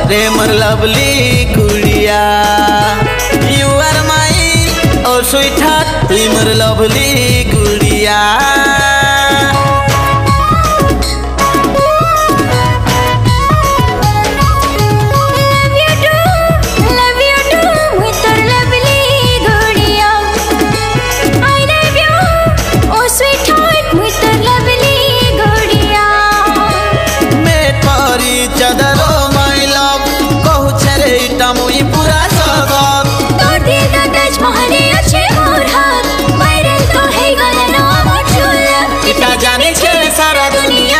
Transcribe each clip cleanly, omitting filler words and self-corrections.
रे मोर लवली गुड़िया। You are my oh sweetheart तुई मोर लवली गुड़िया। चदरो माय लव कहू छरे इटा मुई पूरा सब तोर दिल दा ताजमहल अच्छे मोर हाथ वायरल तो है गला ना मोर इटा जाने छे सारा दुनिया।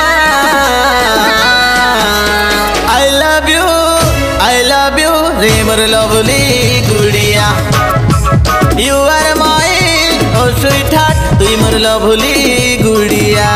आई लव यू रे मोर लवली गुड़िया। You are my oh sweetheart तुई मोर लवली गुड़िया।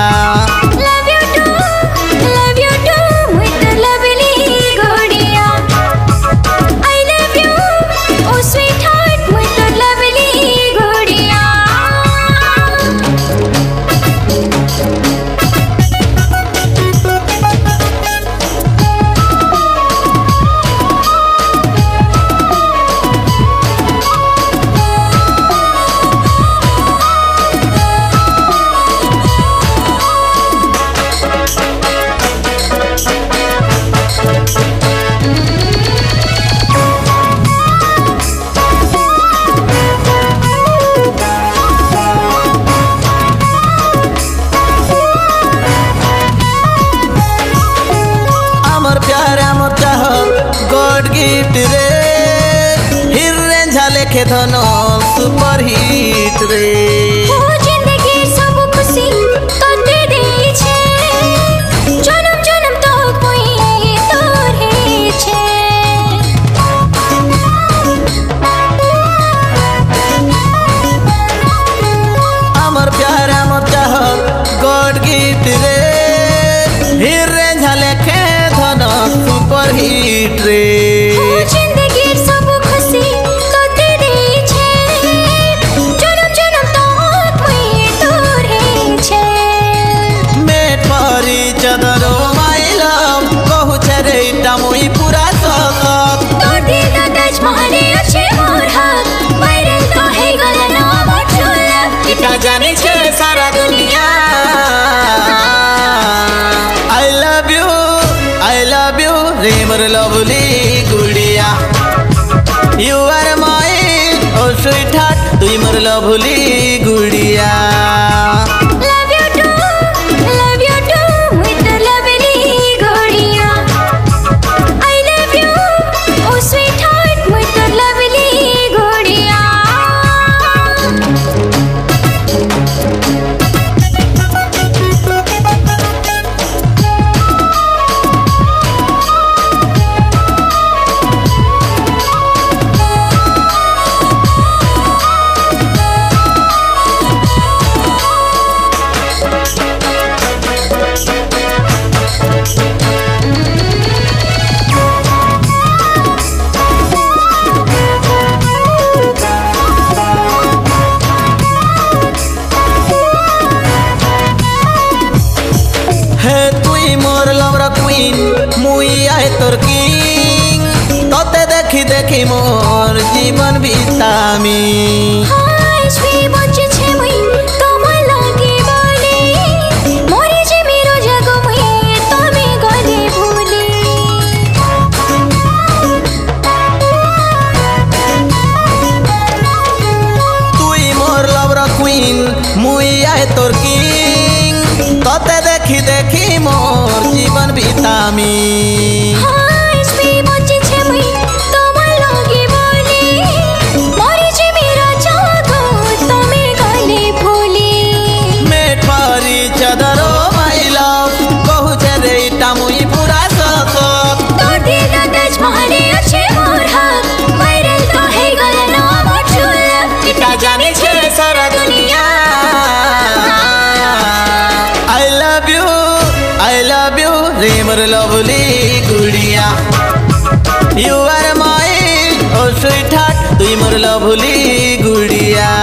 गॉड गिफ्ट रे हिरेन झाले के धनो सुपर हिट रे। ओ जिंदगी सब खुशी तो दे दे छे जन्म जन्म तो कोई तोरे छे। अमर प्यार अमर चाहत गॉड गिफ्ट रे हिरेन झाले के धनो सुपर हिट रे। जिंदगी सब खुशी तो दे दे छे जन्म जन्म तो कोई तोरे छे। मेट परी चदरो माय लव कहू छरे इटा मुई पूरा सब तोर दिल दा ताजमहल अच्छे मोर हाथ वायरल तो है गला ना मोर इटा जाने छे सारा दुनिया। आई लव यू रे मोर लवली गुड़िया। You are my oh sweetheart तुई मोर लवली गुड़िया। Love you too with the lovely गुड़िया। I love you oh sweet heart with the lovely गुड़िया। मुई आए तोर किंग तोते देखी देखी मोर जीवन बीतामी। तुई मोर लवरा क्वीन मुई आए तोर किंग तोते देखी देखी मोर जीवन बीतामी। चदरो माय लव कहू छरे इटा मुई पूरा सब तोर दिल दा ताजमहल अच्छे मोर हाथ वायरल तो है गला ना मोर इटा जाने छे सारा दुनिया। आई लव यू रे मोर लवली गुड़िया। You are my oh sweetheart तुई मोर लवली गुड़िया।